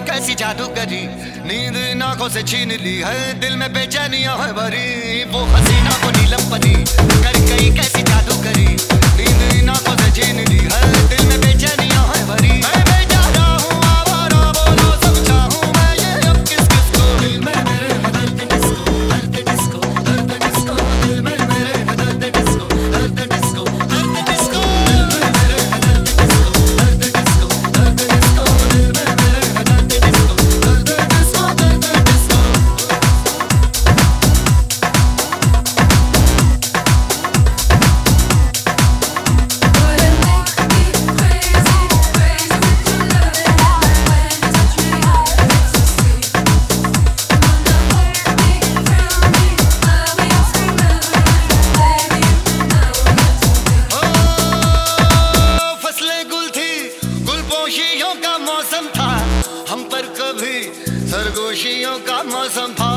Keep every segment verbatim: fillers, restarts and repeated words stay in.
कैसी जादू करी, नींद इन आंखों से छीन ली है, दिल में बेचैनियां है भरी। वो हसीना वो नीलम परी कर गई कैसी जादू करी, नींद इन आंखों से छीन ली है, दिल में बेचैनियां है भरी। मैं बेचारा हूँ आवारा, बोलो समझाऊं मैं ये अब किस किस को। दिल में मेरे दर्द डिस्को, दर्द डिस्को, दर्द डिस्को, दिल में मेरे दर्द डिस्को, दर्द डिस्को, दर्द डिस्को, दिल में मेरे दर्द डिस्को, दर्द डिस्को, दर्द डिस्को, दिल में मेरे दर्द डिस्को, दर्द डिस्को, दर्द डिस्को। सरगोशियों का मौसम था, हम पर कभी सरगोशियों का मौसम था।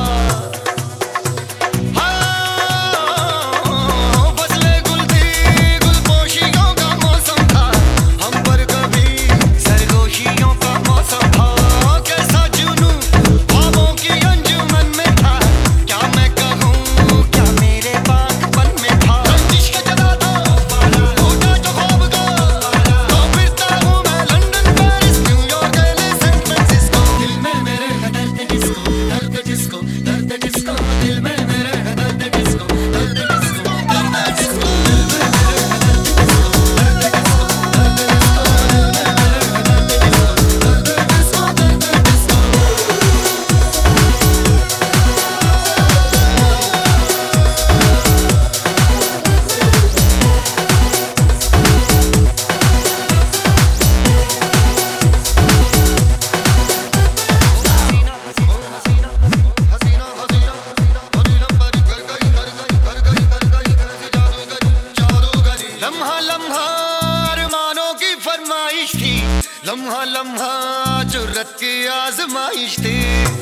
लम्हा लम्हा जुर्रत की आजमाइश थी।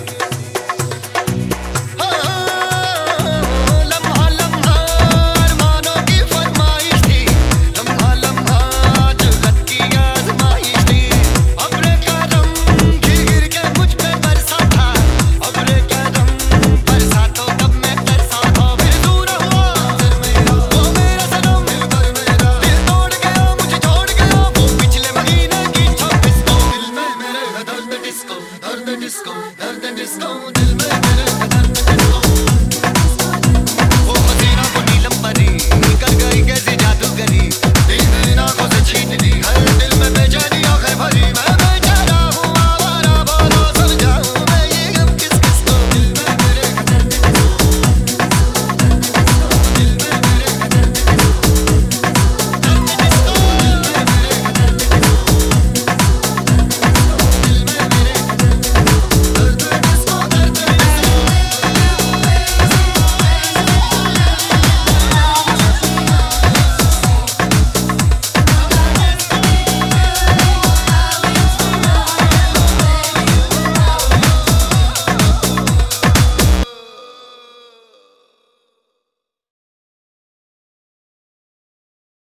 डिस्को दर्द डिस्को दिल में मेरे दर्द डिस्को। वो हसीना वो नीलम परी कर गई कैसी जादू करी, नींद इन आंखों से छीन ली है, दिल में बेचैनी आंखें भरी। मैं